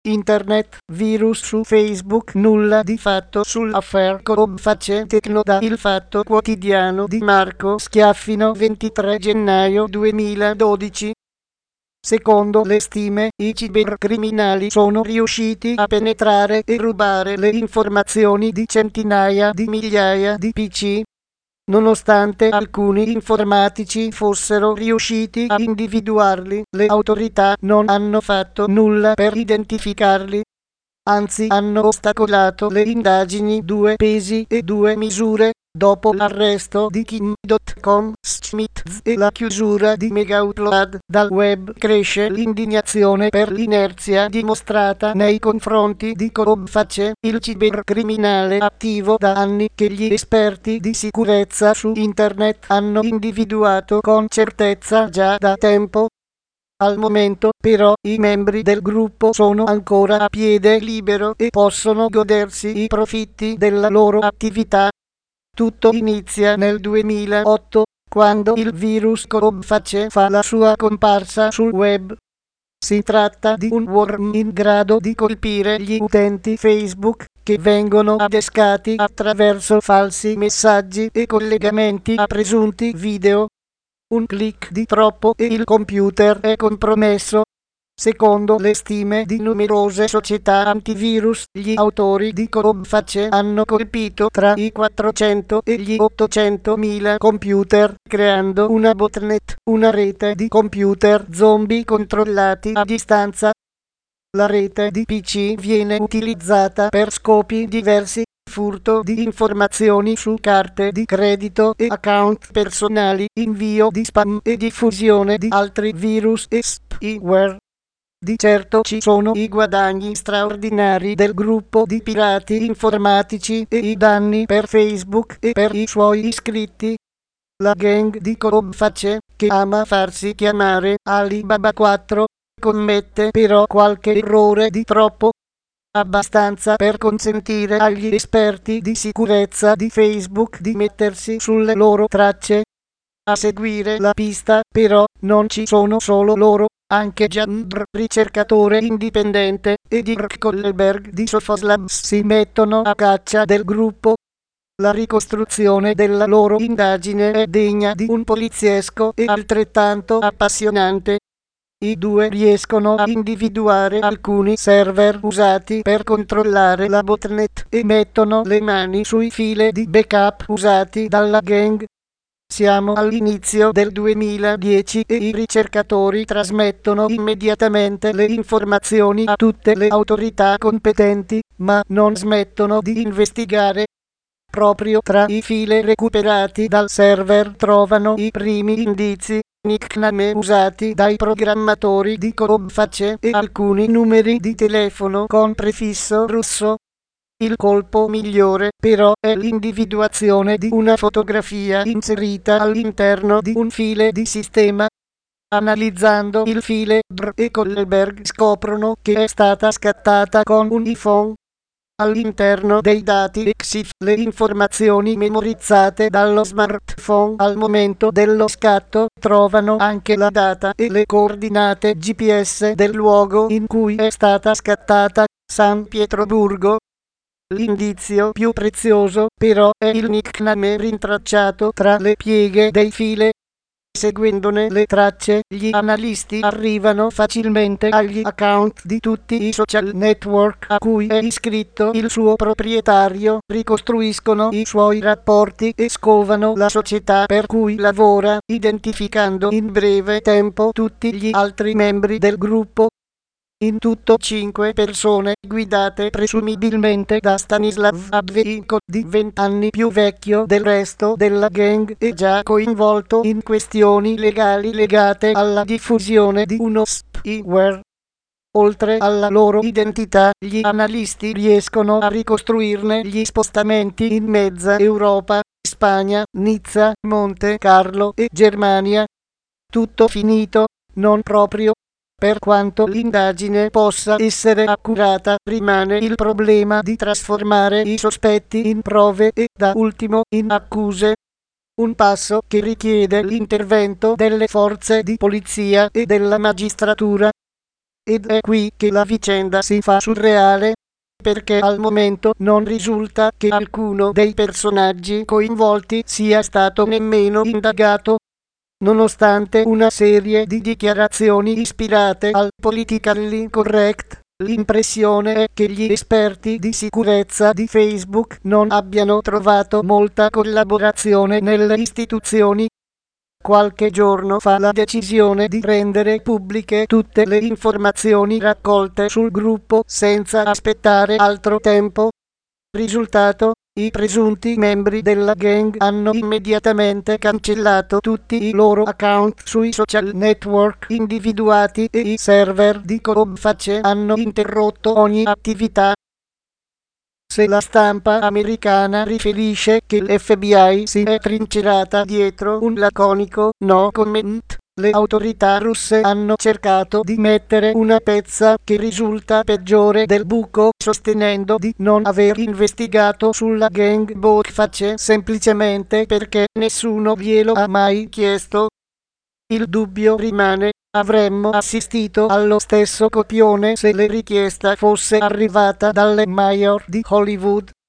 Internet, virus su Facebook, nulla di fatto sull'affair Cobfacce Tecno da Il Fatto Quotidiano di Marco Schiaffino 23 gennaio 2012. Secondo le stime, i cibercriminali sono riusciti a penetrare e rubare le informazioni di centinaia di migliaia di PC. Nonostante alcuni informatici fossero riusciti a individuarli, le autorità non hanno fatto nulla per identificarli. Anzi, hanno ostacolato le indagini due pesi e due misure. Dopo l'arresto di Kim.com, Schmitz e la chiusura di Megaupload dal web, cresce l'indignazione per l'inerzia dimostrata nei confronti di Cobfacce, il cibercriminale attivo da anni che gli esperti di sicurezza su internet hanno individuato con certezza già da tempo. Al momento, però, i membri del gruppo sono ancora a piede libero e possono godersi i profitti della loro attività. Tutto inizia nel 2008, quando il virus Cobfacce fa la sua comparsa sul web. Si tratta di un worm in grado di colpire gli utenti Facebook, che vengono adescati attraverso falsi messaggi e collegamenti a presunti video. Un click di troppo e il computer è compromesso. Secondo le stime di numerose società antivirus, gli autori di Cobfacce hanno colpito tra i 400 e gli 800.000 computer, creando una botnet, una rete di computer zombie controllati a distanza. La rete di PC viene utilizzata per scopi diversi: furto di informazioni su carte di credito e account personali, invio di spam e diffusione di altri virus e spyware. Di certo ci sono i guadagni straordinari del gruppo di pirati informatici e i danni per Facebook e per i suoi iscritti. La gang di Cobfacce, che ama farsi chiamare Alibaba 4, commette però qualche errore di troppo. Abbastanza per consentire agli esperti di sicurezza di Facebook di mettersi sulle loro tracce. A seguire la pista, però, non ci sono solo loro. Anche Jandr, ricercatore indipendente, e Dirk Kolleberg di Sophos Labs si mettono a caccia del gruppo. La ricostruzione della loro indagine è degna di un poliziesco e altrettanto appassionante. I due riescono a individuare alcuni server usati per controllare la botnet e mettono le mani sui file di backup usati dalla gang. Siamo all'inizio del 2010 e i ricercatori trasmettono immediatamente le informazioni a tutte le autorità competenti, ma non smettono di investigare. Proprio tra i file recuperati dal server trovano i primi indizi: nickname usati dai programmatori di Cobfacce e alcuni numeri di telefono con prefisso russo. Il colpo migliore, però, è l'individuazione di una fotografia inserita all'interno di un file di sistema. Analizzando il file, Dr e Kolleberg scoprono che è stata scattata con un iPhone. All'interno dei dati EXIF, le informazioni memorizzate dallo smartphone al momento dello scatto trovano anche la data e le coordinate GPS del luogo in cui è stata scattata, San Pietroburgo. L'indizio più prezioso, però, è il nickname rintracciato tra le pieghe dei file. Seguendone le tracce, gli analisti arrivano facilmente agli account di tutti i social network a cui è iscritto il suo proprietario, ricostruiscono i suoi rapporti e scovano la società per cui lavora, identificando in breve tempo tutti gli altri membri del gruppo. In tutto 5 persone, guidate presumibilmente da Stanislav Advejko, di 20 anni più vecchio del resto della gang e già coinvolto in questioni legali legate alla diffusione di uno spyware. Oltre alla loro identità, gli analisti riescono a ricostruirne gli spostamenti in mezza Europa, Spagna, Nizza, Monte Carlo e Germania. Tutto finito? Non proprio. Per quanto l'indagine possa essere accurata, rimane il problema di trasformare i sospetti in prove e, da ultimo, in accuse. Un passo che richiede l'intervento delle forze di polizia e della magistratura. Ed è qui che la vicenda si fa surreale, perché al momento non risulta che alcuno dei personaggi coinvolti sia stato nemmeno indagato, nonostante una serie di dichiarazioni ispirate al politically correct. L'impressione è che gli esperti di sicurezza di Facebook non abbiano trovato molta collaborazione nelle istituzioni. Qualche giorno fa la decisione di rendere pubbliche tutte le informazioni raccolte sul gruppo senza aspettare altro tempo. Risultato: i presunti membri della gang hanno immediatamente cancellato tutti i loro account sui social network individuati e i server di Cobface hanno interrotto ogni attività. Se la stampa americana riferisce che l'FBI si è trincerata dietro un laconico no comment, le autorità russe hanno cercato di mettere una pezza che risulta peggiore del buco, sostenendo di non aver investigato sulla gang Cobface semplicemente perché nessuno glielo ha mai chiesto. Il dubbio rimane: avremmo assistito allo stesso copione se la richiesta fosse arrivata dalle major di Hollywood.